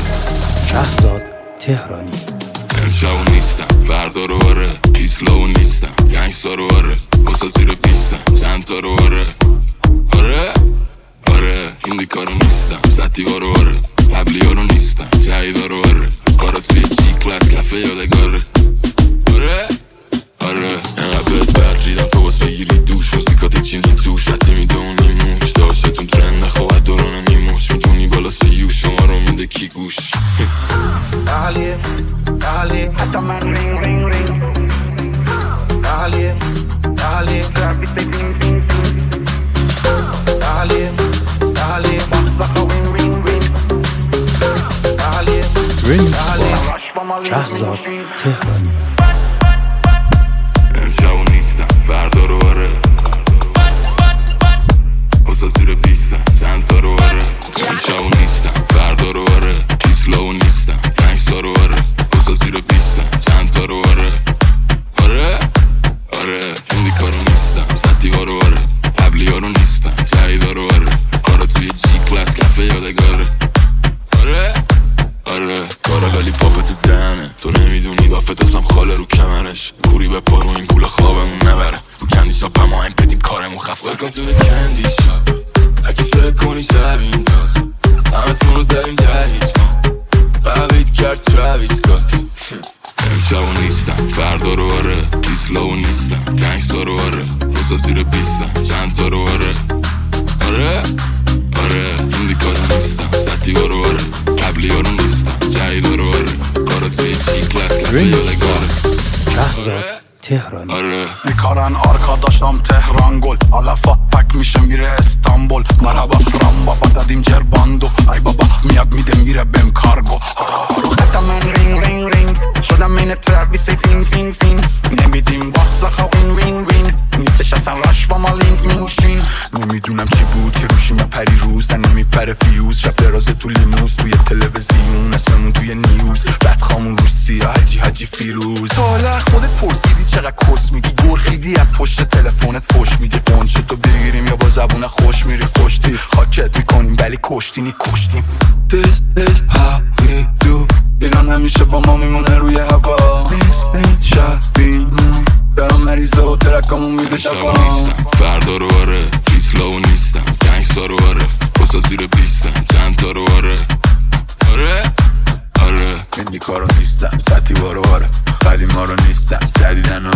شهزاد تهرانی. امشب نیستم فردا رو آره، پیسلاو نیستم گنگسا رو آره، بسا زیر پیستم چند تا رو آره هندی کارو نیستم ستیوا رو آره، قبلی ها رو نیستم جهیدا رو آره، کارا توی جی کلاس کفه یادگاره اینقدر بهت بردیدم تو باز بگیری دوش، موزیکات چینی توش حتی میدونی موش داشتتون ترند نخواهد دوران نیموش، میدونی بالا سیوش شما رو میده کی گوش. Dale, hasta más ring, ring, ring. Dale, gravity, ding, ding, ding. Dale, baxa, ring, ring, ring. Dale, شهزاد تهرانی. امشب نیستم فردا رو آره، بسا زیر پیستم چند تا رو آره. امشب نیستم فردا رو آره، پیسلاو نیستم گنگسا رو آره، بسا زیر پیستم چند تا رو آره هندی کارو نیستم ستیوا رو آره، قبلی ها رو نیستم جهیدا رو آره، کارا توی جی کلاس کفه یادگاره کارا لالی پاپ تو دهنه، تو نمیدونی بافت اصلا خاله رو کمرش، کوری به پا رو این پول خوابمون نبره، رو کندی شاپ هم آهنگ بدیم کارمون خفه. Welcome to the candy shop اگه فکر کنی شب اینجاست، همه تون رو زدیم ده هیچ ما قبیت کرد تراویس کات. امشب نیستم فردا رو آره، پیسلاو نیستم گنگسا رو آره، بسا زیر پیستم چند تا رو آره هندی کارو نیستم ستیوا رو آره، قبلی ها رو نیستم جهیدا رو آره، کارا توی جی کلاس کفه یادگاره. شهزاد تهرانی. میکارن آرکا داشتم تهران گل، علفا پک میشه میره استانبول، مرحبا رام بابا دادیم جرباندو، ای بابا میاد میده میره بهم کارگو. رو خطا من رینگ رینگ رینگ شدم این ترویس فین فین فین، نمیدیم باخت زخا وین وین وین، نیستش اصلا راش با ما لینک میشین. نمیدونم چی بود که روشیم پری روز تا نمیپره فیوز، شب درازه تو لیموز توی تلویزیون اسممون توی نیوز، بعد خامون رو سیاه حجی فیروز. حالا خودت پرسیدی چقدر کس میگی، گرخیدی از پشت تلفنت فوش میگی، قنچه تو بگیریم یا با زبون خوش میری خوشتی، خاکت میکنیم ولی کشتینی کشتیم. This is how we do، ایران همیشه با ما میمونه روی هوا، نیستیم شبیمون دارم مریضه و ترکامون میده شبا. نیستم فردا رو آره، پیسلاو نیستم گنگسا رو آره، بسا زیر پیستم چند تا رو آره هندی کارو نیستم ستیوا رو آره، قدیم ها رو نیستم جدیدن